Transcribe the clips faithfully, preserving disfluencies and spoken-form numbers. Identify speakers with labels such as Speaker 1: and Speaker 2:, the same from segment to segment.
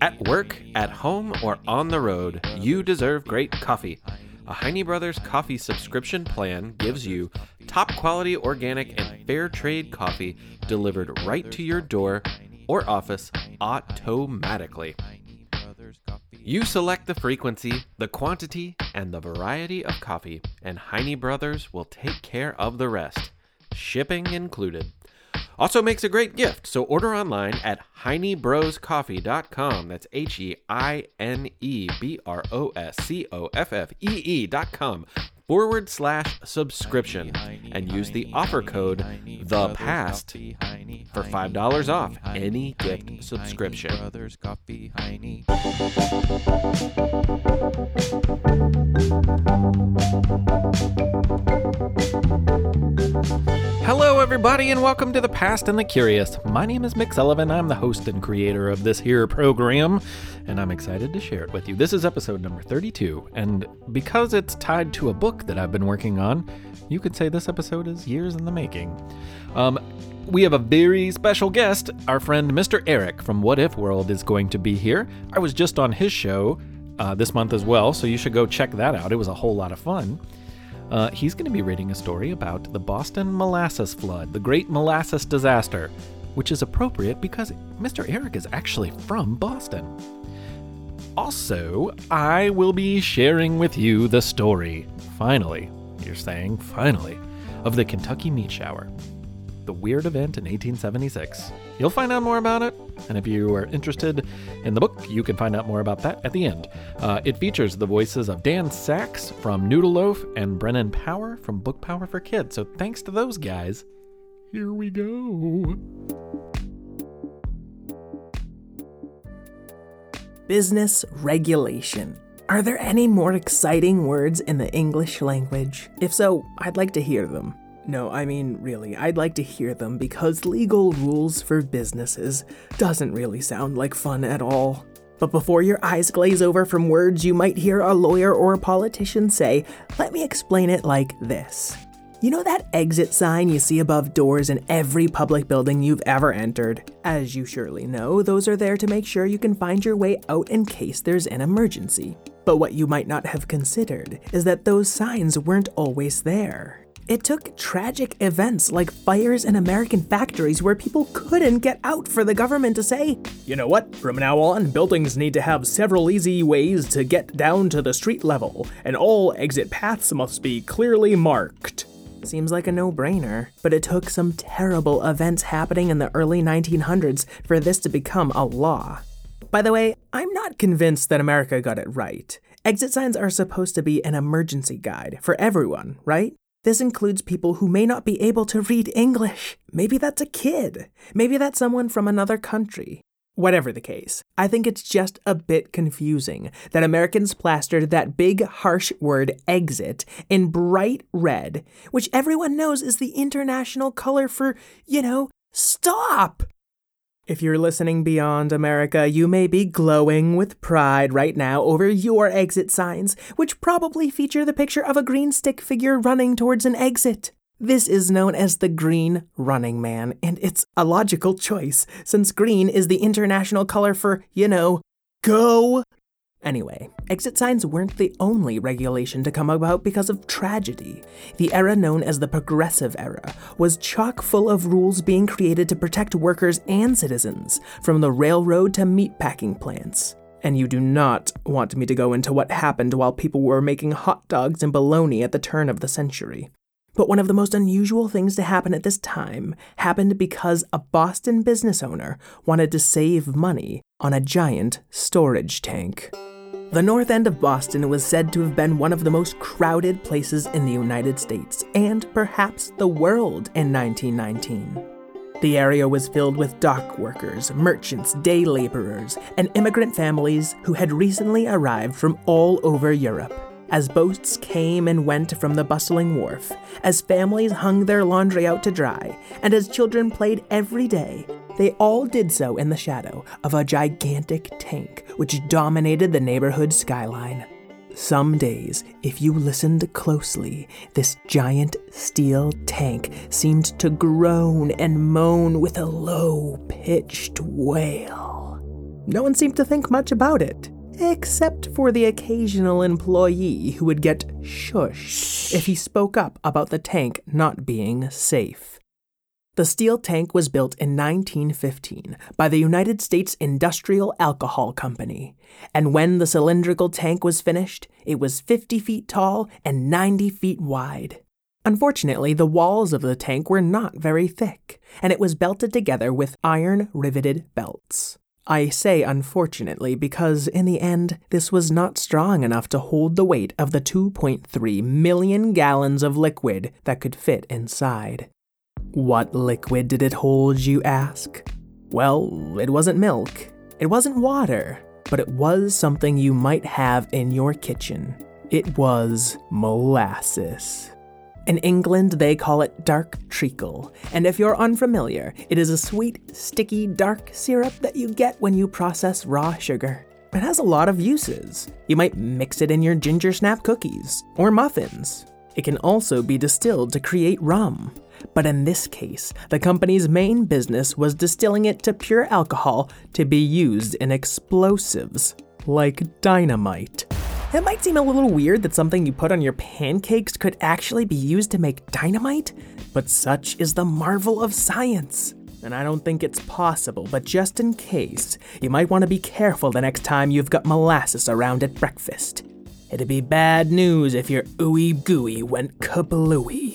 Speaker 1: At work, at home, or on the road, you deserve great coffee. A Heine Brothers coffee subscription plan gives you top quality organic and fair trade coffee delivered right to your door or office automatically. You select the frequency, the quantity, and the variety of coffee, and Heine Brothers will take care of the rest, shipping included. Also makes a great gift, so order online at heine bros coffee dot com. That's H E I N E B R O S C O F F E E dot com forward slash subscription and use the offer code THEPAST for five dollars off any gift subscription. Hello, everybody, and welcome to The Past and the Curious. My name is Mick Sullivan. I'm the host and creator of this here program, and I'm excited to share it with you. This is episode number thirty-two, and because it's tied to a book that I've been working on, you could say this episode is years in the making. Um, we have a very special guest. Our friend Mister Eric from What If World is going to be here. I was just on his show uh, this month as well, so you should go check that out. It was a whole lot of fun. Uh, he's going to be reading a story about the Boston Molasses Flood, the Great Molasses Disaster, which is appropriate because Mister Eric is actually from Boston. Also, I will be sharing with you the story, finally, you're saying finally, of the Kentucky Meat Shower, the weird event in eighteen seventy-six. You'll find out more about it, and if you are interested in the book, you can find out more about that at the end. Uh, it features the voices of Dan Sachs from Noodle Loaf and Brennan Power from Book Power for Kids. So thanks to those guys, here we go.
Speaker 2: Business regulation. Are there any more exciting words in the English language? If so, I'd like to hear them. No, I mean, really, I'd like to hear them because legal rules for businesses doesn't really sound like fun at all. But before your eyes glaze over from words you might hear a lawyer or a politician say, let me explain it like this. You know that exit sign you see above doors in every public building you've ever entered? As you surely know, those are there to make sure you can find your way out in case there's an emergency. But what you might not have considered is that those signs weren't always there. It took tragic events like fires in American factories where people couldn't get out for the government to say, you know what, from now on, buildings need to have several easy ways to get down to the street level, and all exit paths must be clearly marked. Seems like a no-brainer, but it took some terrible events happening in the early nineteen hundreds for this to become a law. By the way, I'm not convinced that America got it right. Exit signs are supposed to be an emergency guide for everyone, right? This includes people who may not be able to read English. Maybe that's a kid. Maybe that's someone from another country. Whatever the case, I think it's just a bit confusing that Americans plastered that big, harsh word exit in bright red, which everyone knows is the international color for, you know, stop. If you're listening beyond America, you may be glowing with pride right now over your exit signs, which probably feature the picture of a green stick figure running towards an exit. This is known as the Green Running Man, and it's a logical choice, since green is the international color for, you know, go. Anyway, exit signs weren't the only regulation to come about because of tragedy. The era known as the Progressive Era was chock full of rules being created to protect workers and citizens, from the railroad to meatpacking plants. And you do not want me to go into what happened while people were making hot dogs and bologna at the turn of the century. But one of the most unusual things to happen at this time happened because a Boston business owner wanted to save money on a giant storage tank. The north end of Boston was said to have been one of the most crowded places in the United States, and perhaps the world in nineteen nineteen. The area was filled with dock workers, merchants, day laborers, and immigrant families who had recently arrived from all over Europe. As boats came and went from the bustling wharf, as families hung their laundry out to dry, and as children played every day, they all did so in the shadow of a gigantic tank which dominated the neighborhood skyline. Some days, if you listened closely, this giant steel tank seemed to groan and moan with a low-pitched wail. no one seemed to think much about it, except for the occasional employee who would get shushed if he spoke up about the tank not being safe. The steel tank was built in nineteen fifteen by the United States Industrial Alcohol Company, and when the cylindrical tank was finished, it was fifty feet tall and ninety feet wide. Unfortunately, the walls of the tank were not very thick, and it was belted together with iron-riveted belts. I say unfortunately because, in the end, this was not strong enough to hold the weight of the two point three million gallons of liquid that could fit inside. What liquid did it hold, you ask? Well, it wasn't milk, it wasn't water, but it was something you might have in your kitchen. It was molasses. In England, they call it dark treacle, and if you're unfamiliar, it is a sweet, sticky, dark syrup that you get when you process raw sugar. It has a lot of uses. You might mix it in your ginger snap cookies or muffins. It can also be distilled to create rum. But in this case, the company's main business was distilling it to pure alcohol to be used in explosives, like dynamite. It might seem a little weird that something you put on your pancakes could actually be used to make dynamite, but such is the marvel of science. And I don't think it's possible, but just in case, you might want to be careful the next time you've got molasses around at breakfast. It'd be bad news if your ooey gooey went kablooey.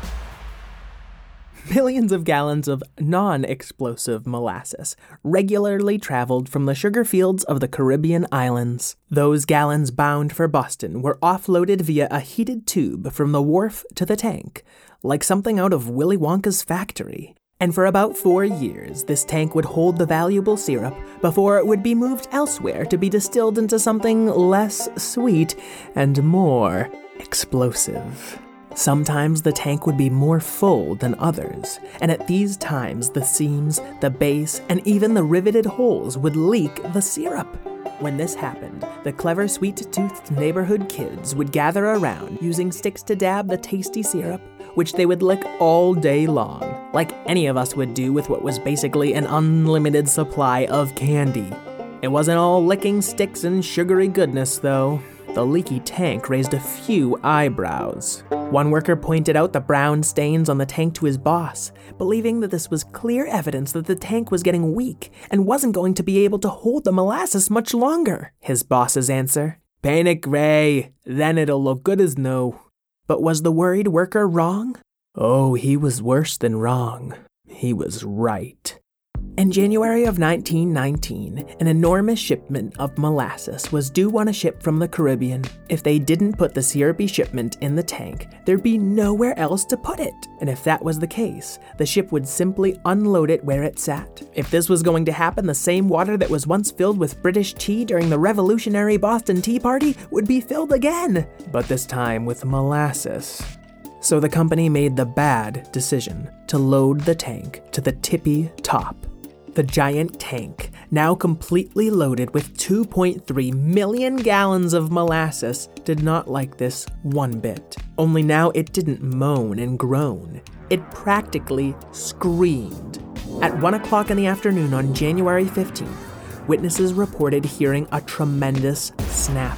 Speaker 2: Millions of gallons of non-explosive molasses regularly traveled from the sugar fields of the Caribbean islands. Those gallons bound for Boston were offloaded via a heated tube from the wharf to the tank, like something out of Willy Wonka's factory. And for about four years, this tank would hold the valuable syrup before it would be moved elsewhere to be distilled into something less sweet and more explosive. Sometimes the tank would be more full than others, and at these times the seams, the base, and even the riveted holes would leak the syrup. When this happened, the clever sweet-toothed neighborhood kids would gather around using sticks to dab the tasty syrup, which they would lick all day long, like any of us would do with what was basically an unlimited supply of candy. It wasn't all licking sticks and sugary goodness, though. The leaky tank raised a few eyebrows. One worker pointed out the brown stains on the tank to his boss, believing that this was clear evidence that the tank was getting weak and wasn't going to be able to hold the molasses much longer. His boss's answer: "Paint it gray, then it'll look good as new." But was the worried worker wrong? Oh, he was worse than wrong. He was right. In January of nineteen nineteen, an enormous shipment of molasses was due on a ship from the Caribbean. If they didn't put the syrupy shipment in the tank, there'd be nowhere else to put it. And if that was the case, the ship would simply unload it where it sat. If this was going to happen, the same water that was once filled with British tea during the revolutionary Boston Tea Party would be filled again, but this time with molasses. So the company made the bad decision to load the tank to the tippy top. The giant tank, now completely loaded with two point three million gallons of molasses, did not like this one bit. Only now it didn't moan and groan. It practically screamed. At one o'clock in the afternoon on January fifteenth, witnesses reported hearing a tremendous snap.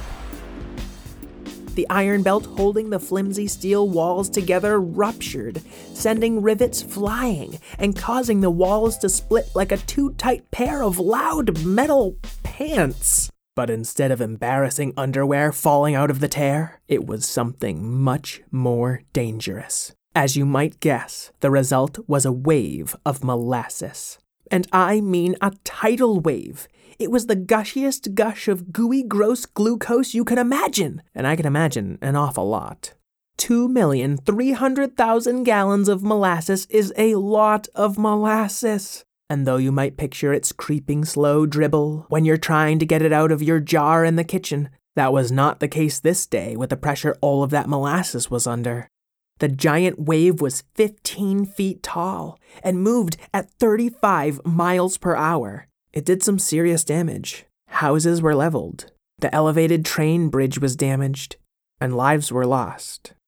Speaker 2: The iron belt holding the flimsy steel walls together ruptured, sending rivets flying and causing the walls to split like a too tight pair of loud metal pants. But instead of embarrassing underwear falling out of the tear, it was something much more dangerous. As you might guess, the result was a wave of molasses. And I mean a tidal wave. It was the gushiest gush of gooey, gross glucose you could imagine. And I can imagine an awful lot. two million three hundred thousand gallons of molasses is a lot of molasses. And though you might picture its creeping slow dribble when you're trying to get it out of your jar in the kitchen, that was not the case this day with the pressure all of that molasses was under. The giant wave was fifteen feet tall and moved at thirty-five miles per hour. It did some serious damage. Houses were leveled. The elevated train bridge was damaged, and lives were lost.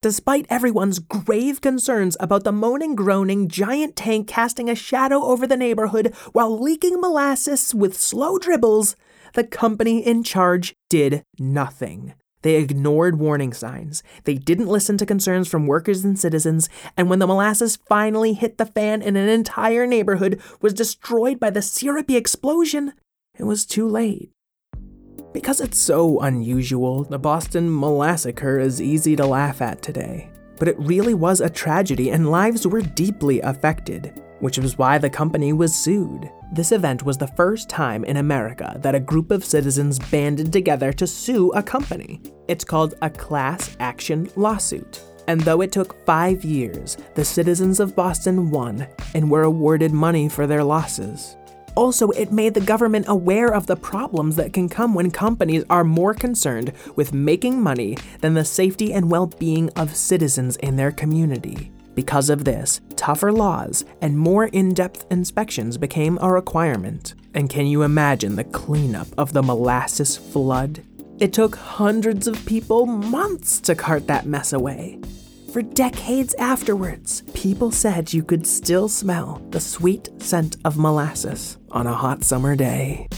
Speaker 2: Despite everyone's grave concerns about the moaning, groaning giant tank casting a shadow over the neighborhood while leaking molasses with slow dribbles, the company in charge did nothing. They ignored warning signs. They didn't listen to concerns from workers and citizens, and when the molasses finally hit the fan and an entire neighborhood was destroyed by the syrupy explosion, it was too late. Because it's so unusual, the Boston Molassacre is easy to laugh at today. But it really was a tragedy and lives were deeply affected, which was why the company was sued. This event was the first time in America that a group of citizens banded together to sue a company. It's called a class action lawsuit. And though it took five years, the citizens of Boston won and were awarded money for their losses. Also, it made the government aware of the problems that can come when companies are more concerned with making money than the safety and well-being of citizens in their community. Because of this, tougher laws and more in-depth inspections became a requirement. And can you imagine the cleanup of the molasses flood? It took hundreds of people months to cart that mess away. For decades afterwards, people said you could still smell the sweet scent of molasses on a hot summer day.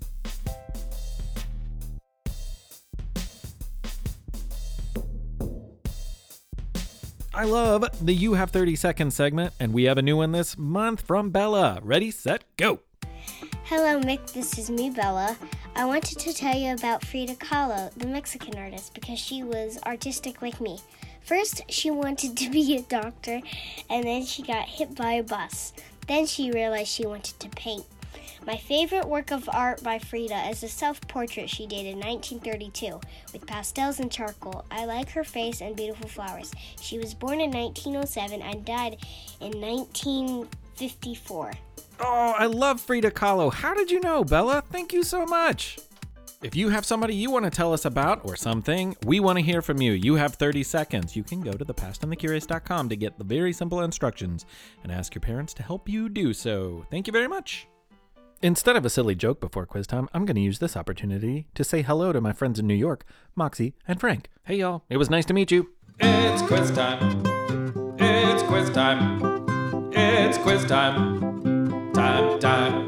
Speaker 1: I love the You Have thirty Seconds segment, and we have a new one this month from Bella. Ready, set, go!
Speaker 3: Hello, Mick. This is me, Bella. I wanted to tell you about Frida Kahlo, the Mexican artist, because she was artistic like me. First, she wanted to be a doctor, and then she got hit by a bus. Then she realized she wanted to paint. My favorite work of art by Frida is a self-portrait she did in nineteen thirty-two with pastels and charcoal. I like her face and beautiful flowers. She was born in nineteen oh seven and died in nineteen fifty-four.
Speaker 1: Oh, I love Frida Kahlo. How did you know, Bella? Thank you so much. If you have somebody you want to tell us about or something, we want to hear from you. You have thirty seconds. You can go to the past and the curious dot com to get the very simple instructions and ask your parents to help you do so. Thank you very much. Instead of a silly joke before quiz time, I'm going to use this opportunity to say hello to my friends in New York, Moxie and Frank. Hey, y'all. It was nice to meet you.
Speaker 4: It's quiz time. It's quiz time. It's quiz time. Time, time.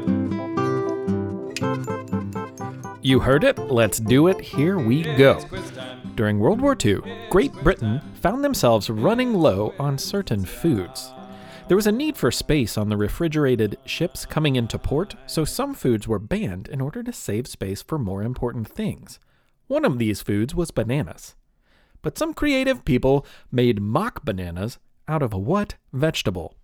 Speaker 1: You heard it. Let's do it. Here we go. During World War Two, Great Britain found themselves running low on certain foods. There was a need for space on the refrigerated ships coming into port, so some foods were banned in order to save space for more important things. One of these foods was bananas. But some creative people made mock bananas out of a what vegetable?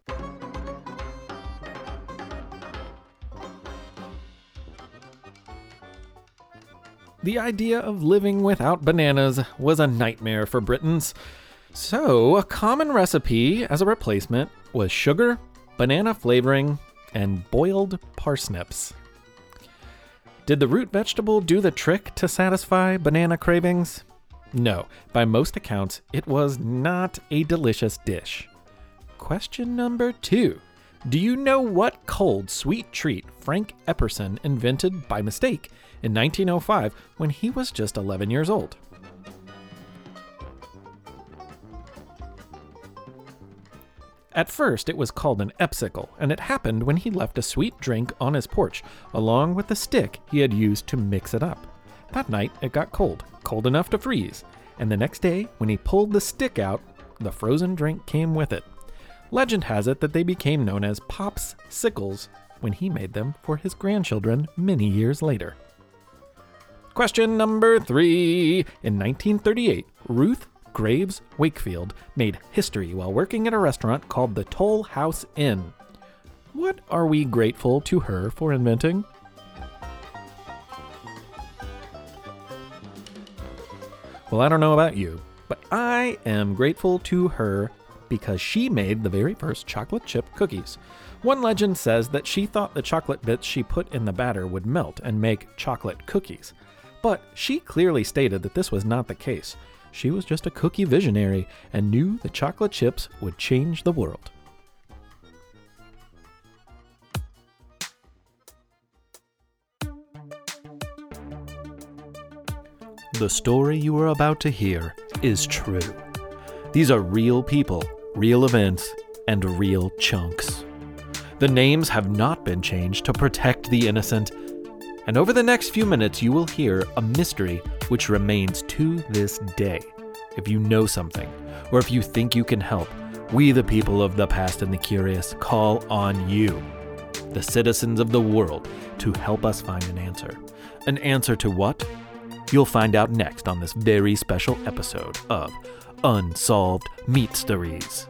Speaker 1: The idea of living without bananas was a nightmare for Britons. So, a common recipe as a replacement was sugar, banana flavoring, and boiled parsnips. Did the root vegetable do the trick to satisfy banana cravings? No, by most accounts, it was not a delicious dish. Question number two. Do you know what cold, sweet treat Frank Epperson invented by mistake in nineteen oh five when he was just eleven years old? At first, it was called an epsicle, and it happened when he left a sweet drink on his porch, along with the stick he had used to mix it up. That night, it got cold, cold enough to freeze, and the next day, when he pulled the stick out, the frozen drink came with it. Legend has it that they became known as Pop's Sickles when he made them for his grandchildren many years later. Question number three. In nineteen thirty-eight, Ruth Graves Wakefield made history while working at a restaurant called the Toll House Inn. What are we grateful to her for inventing? Well, I don't know about you, but I am grateful to her because she made the very first chocolate chip cookies. One legend says that she thought the chocolate bits she put in the batter would melt and make chocolate cookies. But she clearly stated that this was not the case. She was just a cookie visionary and knew the chocolate chips would change the world. The story you are about to hear is true. These are real people, real events, and real chunks. The names have not been changed to protect the innocent, and over the next few minutes you will hear a mystery which remains to this day. If you know something, or if you think you can help, we the people of the past and the curious call on you, the citizens of the world, to help us find an answer. An answer to what? You'll find out next on this very special episode of Unsolved Meatsteries.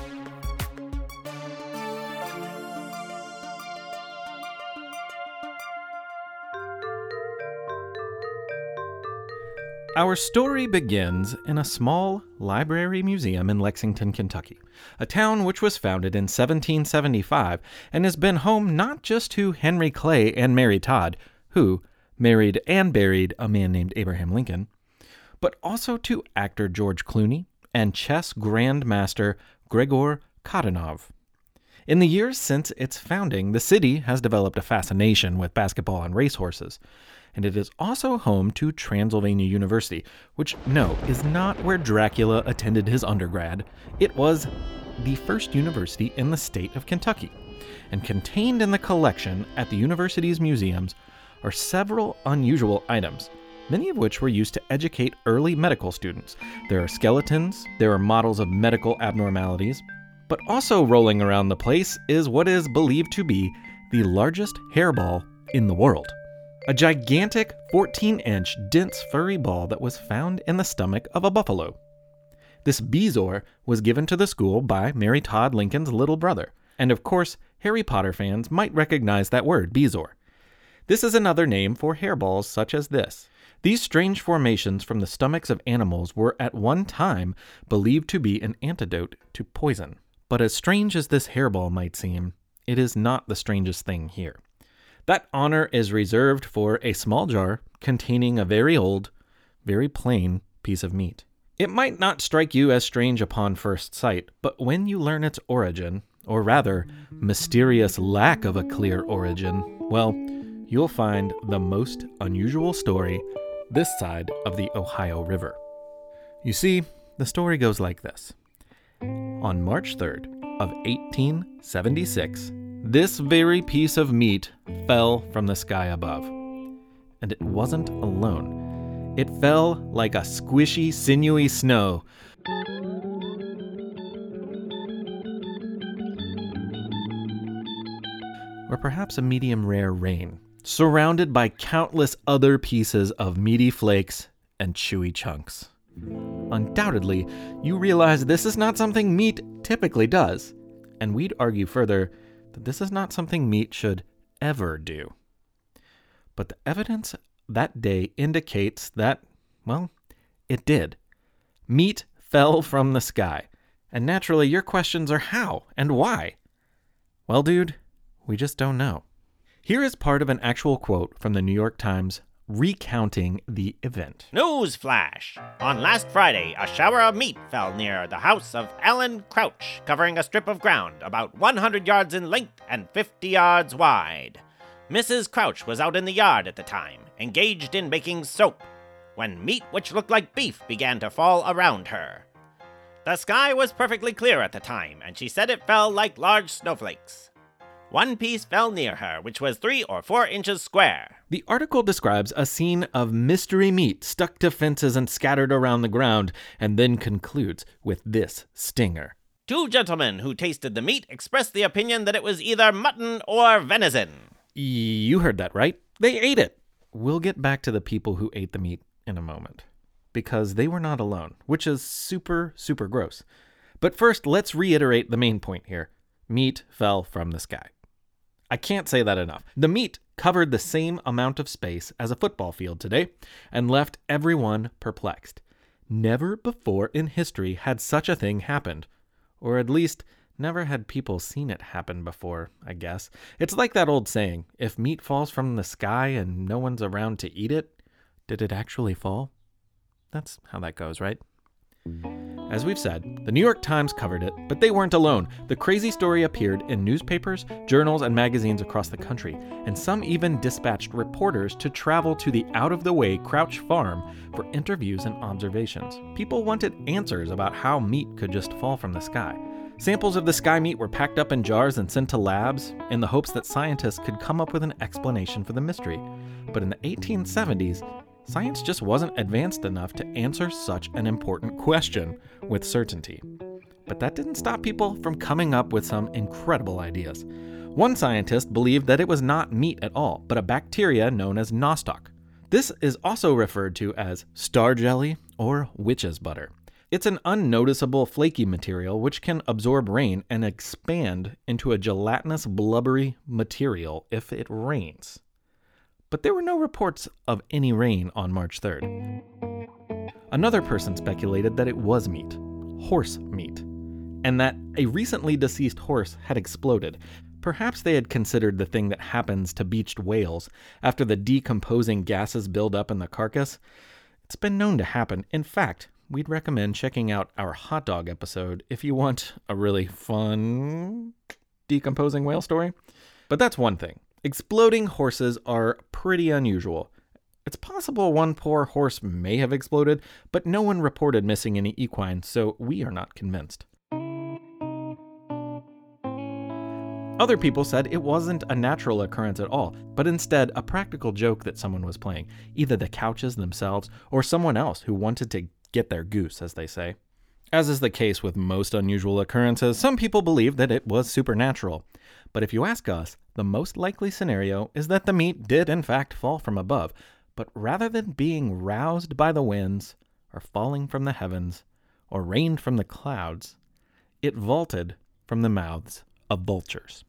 Speaker 1: Our story begins in a small library museum in Lexington, Kentucky, a town which was founded in seventeen seventy-five and has been home not just to Henry Clay and Mary Todd, who married and buried a man named Abraham Lincoln, but also to actor George Clooney and chess grandmaster Gregor Khadanov. In the years since its founding, the city has developed a fascination with basketball and racehorses, and it is also home to Transylvania University, which, no, is not where Dracula attended his undergrad. It was the first university in the state of Kentucky, and contained in the collection at the university's museums are several unusual items, many of which were used to educate early medical students. There are skeletons, there are models of medical abnormalities, but also rolling around the place is what is believed to be the largest hairball in the world. A gigantic fourteen-inch dense furry ball that was found in the stomach of a buffalo. This bezoar was given to the school by Mary Todd Lincoln's little brother, and of course, Harry Potter fans might recognize that word, bezoar. This is another name for hairballs such as this. These strange formations from the stomachs of animals were at one time believed to be an antidote to poison. But as strange as this hairball might seem, it is not the strangest thing here. That honor is reserved for a small jar containing a very old, very plain piece of meat. It might not strike you as strange upon first sight, but when you learn its origin, or rather, mysterious lack of a clear origin, well, you'll find the most unusual story this side of the Ohio River. You see, the story goes like this. On March third of eighteen seventy-six, this very piece of meat fell from the sky above. And it wasn't alone. It fell like a squishy, sinewy snow. Or perhaps a medium rare rain, surrounded by countless other pieces of meaty flakes and chewy chunks. Undoubtedly, you realize this is not something meat typically does, and we'd argue further that this is not something meat should ever do. But the evidence that day indicates that, well, it did. Meat fell from the sky, and naturally your questions are how and why? Well, dude, we just don't know. Here is part of an actual quote from the New York Times recounting the event.
Speaker 5: Newsflash! On last Friday, a shower of meat fell near the house of Ellen Crouch, covering a strip of ground about one hundred yards in length and fifty yards wide. Missus Crouch was out in the yard at the time, engaged in making soap, when meat which looked like beef began to fall around her. The sky was perfectly clear at the time, and she said it fell like large snowflakes. One piece fell near her, which was three or four inches square.
Speaker 1: The article describes a scene of mystery meat stuck to fences and scattered around the ground, and then concludes with this stinger.
Speaker 5: Two gentlemen who tasted the meat expressed the opinion that it was either mutton or venison.
Speaker 1: You heard that right. They ate it. We'll get back to the people who ate the meat in a moment, because they were not alone, which is super, super gross. But first, let's reiterate the main point here. Meat fell from the sky. I can't say that enough. The meat covered the same amount of space as a football field today and left everyone perplexed. Never before in history had such a thing happened. Or at least, never had people seen it happen before, I guess. It's like that old saying, if meat falls from the sky and no one's around to eat it, did it actually fall? That's how that goes, right? As we've said, the New York Times covered it, but they weren't alone. The crazy story appeared in newspapers, journals, and magazines across the country, and some even dispatched reporters to travel to the out-of-the-way Crouch Farm for interviews and observations. People wanted answers about how meat could just fall from the sky. Samples of the sky meat were packed up in jars and sent to labs in the hopes that scientists could come up with an explanation for the mystery. But in the eighteen seventies, science just wasn't advanced enough to answer such an important question with certainty. But that didn't stop people from coming up with some incredible ideas. One scientist believed that it was not meat at all, but a bacteria known as nostoc. This is also referred to as star jelly or witch's butter. It's an unnoticeable flaky material which can absorb rain and expand into a gelatinous blubbery material if it rains. But there were no reports of any rain on March third. Another person speculated that it was meat, horse meat, and that a recently deceased horse had exploded. Perhaps they had considered the thing that happens to beached whales after the decomposing gases build up in the carcass. It's been known to happen. In fact, we'd recommend checking out our hot dog episode if you want a really fun decomposing whale story. But that's one thing. Exploding horses are pretty unusual. It's possible one poor horse may have exploded, but no one reported missing any equine, so we are not convinced. Other people said it wasn't a natural occurrence at all, but instead a practical joke that someone was playing, either the Couches themselves or someone else who wanted to get their goose, as they say. As is the case with most unusual occurrences, some people believe that it was supernatural. But if you ask us, the most likely scenario is that the meat did in fact fall from above, but rather than being roused by the winds, or falling from the heavens, or rained from the clouds, it vaulted from the mouths of vultures.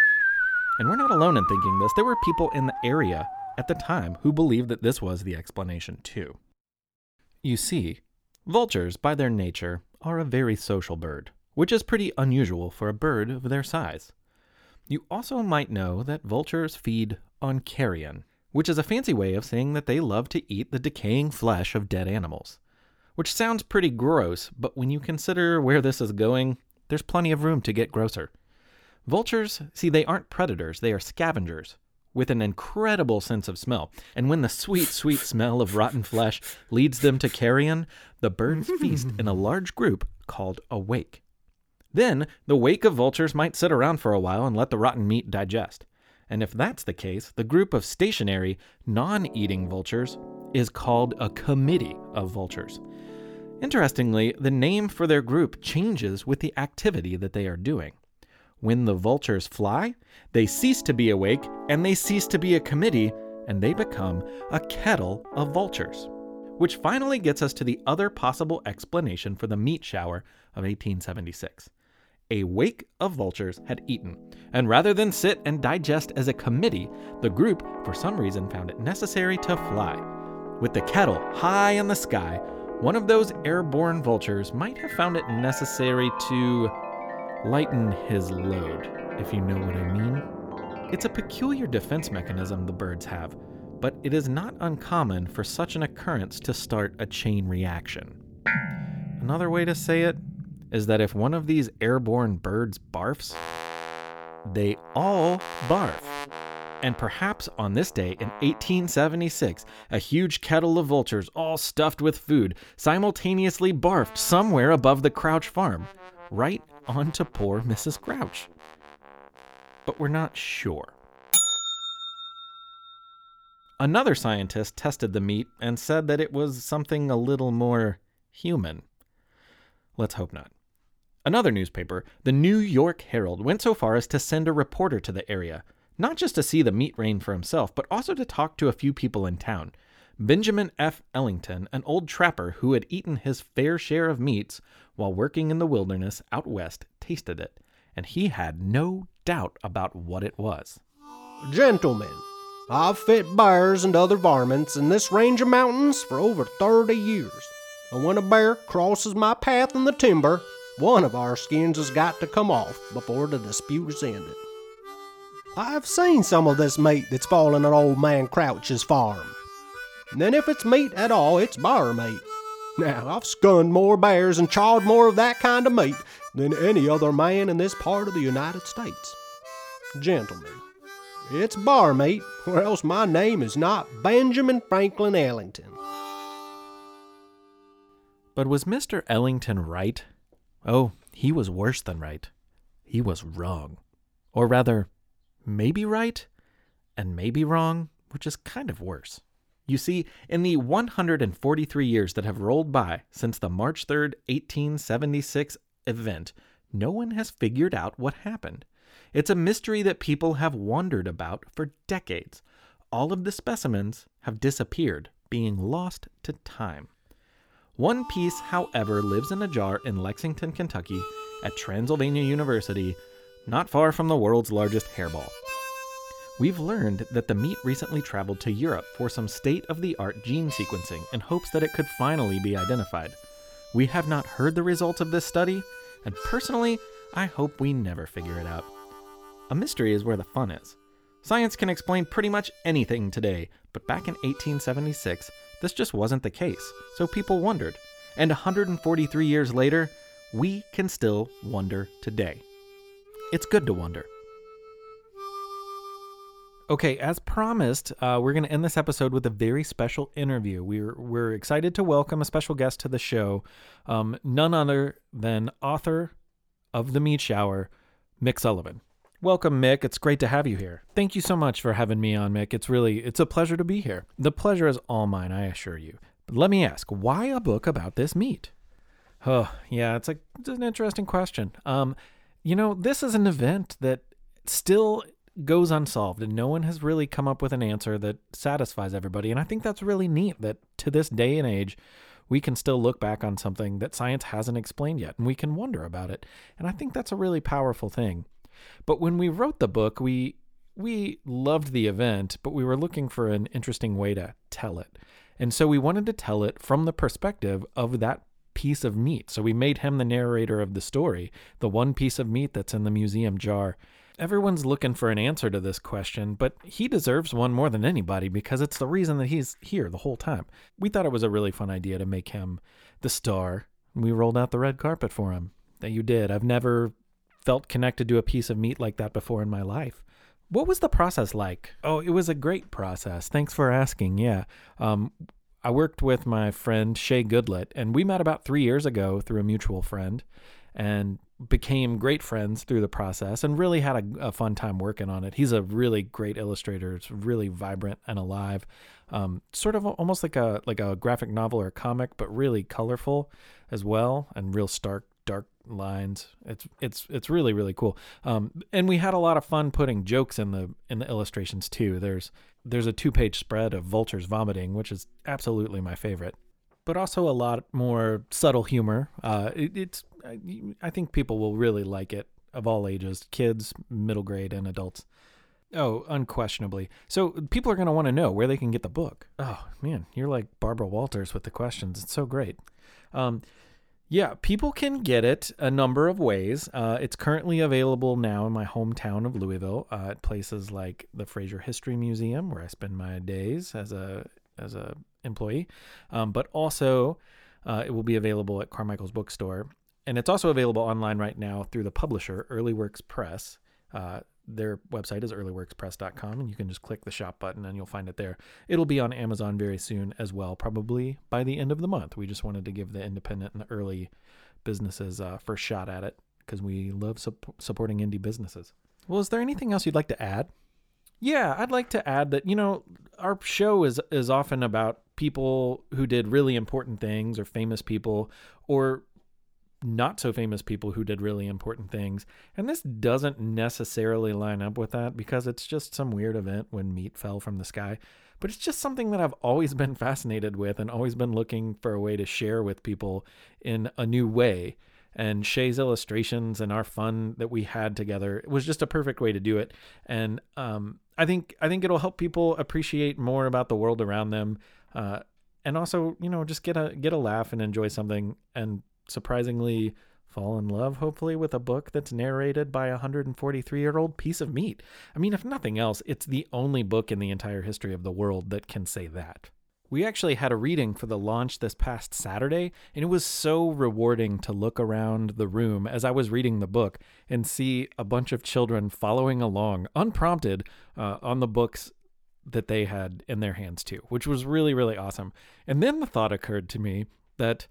Speaker 1: And we're not alone in thinking this. There were people in the area at the time who believed that this was the explanation too. You see, vultures, by their nature, are a very social bird, which is pretty unusual for a bird of their size. You also might know that vultures feed on carrion, which is a fancy way of saying that they love to eat the decaying flesh of dead animals. Which sounds pretty gross, but when you consider where this is going, there's plenty of room to get grosser. Vultures, see, they aren't predators, they are scavengers, with an incredible sense of smell. And when the sweet, sweet smell of rotten flesh leads them to carrion, the birds feast in a large group called a wake. Then, the wake of vultures might sit around for a while and let the rotten meat digest. And if that's the case, the group of stationary, non-eating vultures is called a committee of vultures. Interestingly, the name for their group changes with the activity that they are doing. When the vultures fly, they cease to be awake, and they cease to be a committee, and they become a kettle of vultures. Which finally gets us to the other possible explanation for the meat shower of eighteen seventy-six. A wake of vultures had eaten, and rather than sit and digest as a committee, the group, for some reason, found it necessary to fly. With the kettle high in the sky, one of those airborne vultures might have found it necessary to lighten his load, if you know what I mean. It's a peculiar defense mechanism the birds have, but it is not uncommon for such an occurrence to start a chain reaction. Another way to say it is that if one of these airborne birds barfs, they all barf. And perhaps on this day in eighteen seventy-six, a huge kettle of vultures, all stuffed with food, simultaneously barfed somewhere above the Crouch farm, right onto poor Missus Crouch. But we're not sure. Another scientist tested the meat and said that it was something a little more human. Let's hope not. Another newspaper, the New York Herald, went so far as to send a reporter to the area, not just to see the meat rain for himself, but also to talk to a few people in town. Benjamin F. Ellington, an old trapper who had eaten his fair share of meats while working in the wilderness out west, tasted it, and he had no doubt about what it was.
Speaker 6: Gentlemen, I've fed bears and other varmints in this range of mountains for over thirty years, and when a bear crosses my path in the timber, one of our skins has got to come off before the dispute is ended. I've seen some of this meat that's fallen on old man Crouch's farm. And then if it's meat at all, it's bear meat. Now, I've skunned more bears and chawed more of that kind of meat than any other man in this part of the United States. Gentlemen, it's bar meat, or else my name is not Benjamin Franklin Ellington.
Speaker 1: But was Mister Ellington right? Oh, he was worse than right. He was wrong. Or rather, maybe right, and maybe wrong, which is kind of worse. You see, in the one hundred forty-three years that have rolled by since the March third, eighteen seventy-six event, no one has figured out what happened. It's a mystery that people have wondered about for decades. All of the specimens have disappeared, being lost to time. One piece, however, lives in a jar in Lexington, Kentucky, at Transylvania University, not far from the world's largest hairball. We've learned that the meat recently traveled to Europe for some state-of-the-art gene sequencing in hopes that it could finally be identified. We have not heard the results of this study, and personally, I hope we never figure it out. A mystery is where the fun is. Science can explain pretty much anything today, but back in eighteen seventy-six, this just wasn't the case, so people wondered. And one hundred forty-three years later, we can still wonder today. It's good to wonder. Okay, as promised, uh, we're going to end this episode with a very special interview. We're we're excited to welcome a special guest to the show, um, none other than author of The Meat Shower, Mick Sullivan. Welcome, Mick. It's great to have you here. Thank you so much for having me on, Mick. It's really, it's a pleasure to be here. The pleasure is all mine, I assure you. But let me ask, why a book about this meat? Oh, yeah, it's, a, it's an interesting question. Um, you know, this is an event that still goes unsolved, and no one has really come up with an answer that satisfies everybody. And I think that's really neat that to this day and age, we can still look back on something that science hasn't explained yet, and we can wonder about it. And I think that's a really powerful thing. But when we wrote the book, we we loved the event, but we were looking for an interesting way to tell it. And so we wanted to tell it from the perspective of that piece of meat. So we made him the narrator of the story, the one piece of meat that's in the museum jar. Everyone's looking for an answer to this question, but he deserves one more than anybody because it's the reason that he's here the whole time. We thought it was a really fun idea to make him the star. We rolled out the red carpet for him. That you did. I've never felt connected to a piece of meat like that before in my life. What was the process like? Oh, it was a great process. Thanks for asking. Yeah. Um, I worked with my friend Shay Goodlett, and we met about three years ago through a mutual friend and became great friends through the process and really had a, a fun time working on it. He's a really great illustrator. It's really vibrant and alive. Um, sort of almost like a like a graphic novel or a comic, but really colorful as well and real stark, dark lines. It's it's it's really really cool. Um, and we had a lot of fun putting jokes in the in the illustrations too. There's there's a two-page spread of vultures vomiting, which is absolutely my favorite, but also a lot more subtle humor. Uh, it, it's I think people will really like it of all ages, kids, middle grade, and adults. Oh, unquestionably. So people are going to want to know where they can get the book. Oh man, you're like Barbara Walters with the questions. It's so great. Um, Yeah, people can get it a number of ways. Uh, it's currently available now in my hometown of Louisville uh, at places like the Fraser History Museum, where I spend my days as a as a employee. Um, but also, uh, it will be available at Carmichael's Bookstore, and it's also available online right now through the publisher Early Works Press. Uh, their website is early works press dot com, and you can just click the shop button and you'll find it there. It'll be on Amazon very soon as well, probably by the end of the month. We just wanted to give the independent and the early businesses a uh, first shot at it because we love su- supporting indie businesses. Well, is there anything else you'd like to add? Yeah, I'd like to add that, you know, our show is is often about people who did really important things or famous people or not so famous people who did really important things. And this doesn't necessarily line up with that because it's just some weird event when meat fell from the sky. But it's just something that I've always been fascinated with and always been looking for a way to share with people in a new way. And Shay's illustrations and our fun that we had together, it was just a perfect way to do it. And um, I think I think it'll help people appreciate more about the world around them, uh, and also, you know, just get a get a laugh and enjoy something, and surprisingly fall in love, hopefully, with a book that's narrated by a one hundred forty-three year old piece of meat. I mean, if nothing else, it's the only book in the entire history of the world that can say that.
Speaker 7: We actually had a reading for the launch this past Saturday, and it was so rewarding to look around the room as I was reading the book and see a bunch of children following along, unprompted, uh, on the books that they had in their hands too, which was really, really awesome. And then the thought occurred to me that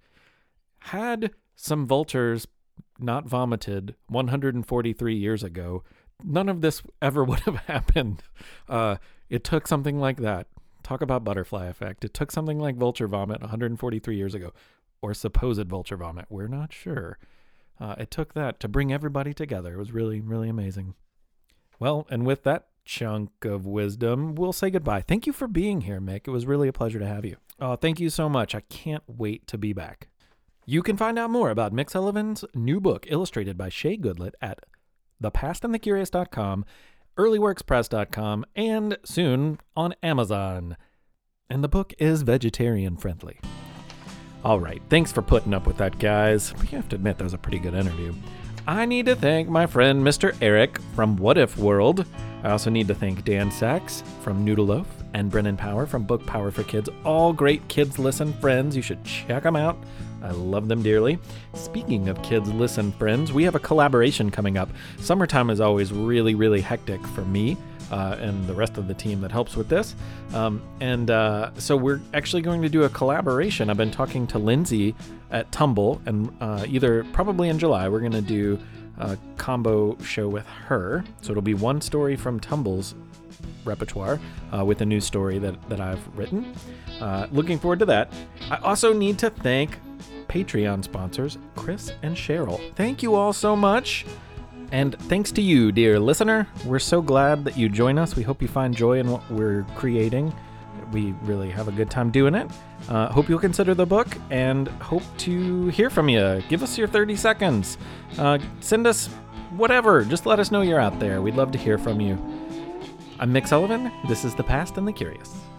Speaker 7: had some vultures not vomited one hundred forty-three years ago, none of this ever would have happened. Uh, it took something like that. Talk about butterfly effect. It took something like vulture vomit one hundred forty-three years ago, or supposed vulture vomit. We're not sure. Uh, it took that to bring everybody together. It was really, really amazing. Well, and with that chunk of wisdom, we'll say goodbye. Thank you for being here, Mick. It was really a pleasure to have you. Oh, thank you so much. I can't wait to be back. You can find out more about Mick Sullivan's new book, illustrated by Shay Goodlett, at the past and the curious dot com, early works press dot com, and soon on Amazon. And the book is vegetarian friendly. All right, thanks for putting up with that, guys. We have to admit that was a pretty good interview. I need to thank my friend Mister Eric from What If World. I also need to thank Dan Sachs from Noodle Loaf and Brennan Power from Book Power for Kids. All great Kids Listen friends. You should check them out. I love them dearly. Speaking of Kids Listen friends, we have a collaboration coming up. Summertime is always really, really hectic for me uh, and the rest of the team that helps with this. Um, and uh, so we're actually going to do a collaboration. I've been talking to Lindsay at Tumble, and uh, either probably in July, we're going to do a combo show with her. So it'll be one story from Tumble's repertoire uh, with a new story that, that I've written. Uh, looking forward to that. I also need to thank Patreon sponsors, Chris and Cheryl. Thank you all so much. And thanks to you, dear listener. We're so glad that you join us. We hope you find joy in what we're creating. We really have a good time doing it. Uh, hope you'll consider the book and hope to hear from you. Give us your thirty seconds. Uh, send us whatever. Just let us know you're out there. We'd love to hear from you. I'm Mick Sullivan. This is The Past and the Curious.